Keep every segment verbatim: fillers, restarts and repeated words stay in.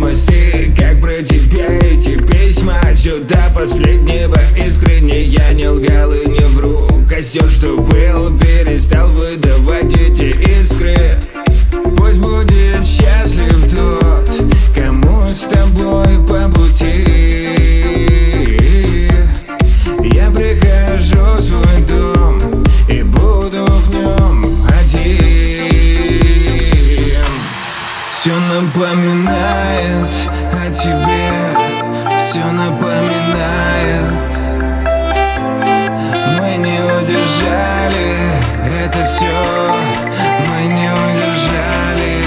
новости, как про тебя эти письма. Сюда последнего искренне я не лгал и не вру. Костер, что был, перестал выдавать эти искры. Пусть будет счастлив тот, кому с тобой по пути. Я прихожу в свой дом и буду в нем один. Все напоминает о тебе, все напоминает. Мы не удержали это все, мы не удержали.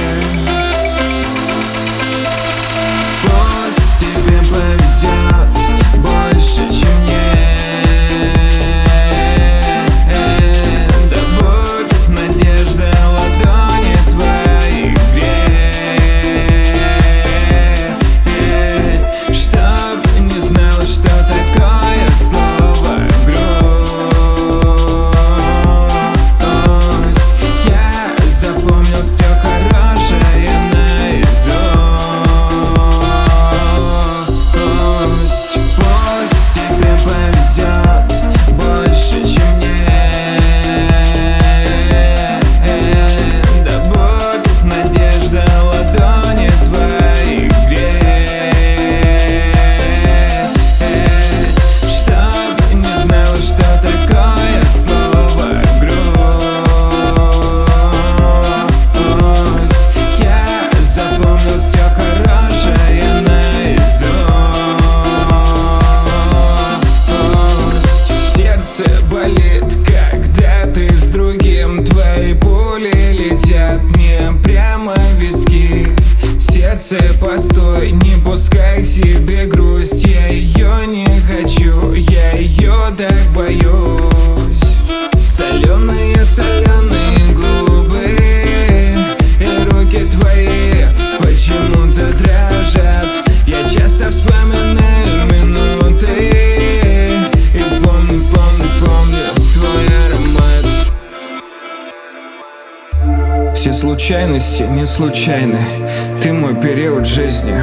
Пусть тебе повезет больше, чем мне. Да будет надежда в ладони твоих греть, чтоб не знала, что такое слово грусть. Я запомнил все хорошее наизусть. Пусть тебе повезет больше, чем мне. Да будет надежда в ладони твоих греть, чтоб не знала, что такое слово грусть. Я запомнил все хорошее наизусть. Сердце болит, когда ты с другим. Твои пули летят мне прямо в виски. Сердце, постой, не пускай к себе грусть. Я ее не хочу, я ее так боюсь. Соленые, соленые губы и руки твои почему-то дрожат. Я часто вспоминаю минуты и помню, помню, помню твой аромат. Все случайности не случайны. Ты мой период жизни,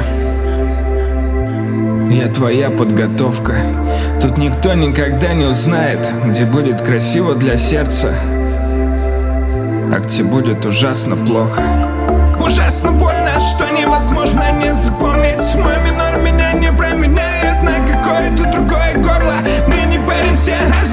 я твоя подготовка. Тут никто никогда не узнает, где будет красиво для сердца, а где будет ужасно плохо. Ужасно больно, что невозможно не запомнить. Мой минор меня не променяет на какое-то другое горло. Мы не боремся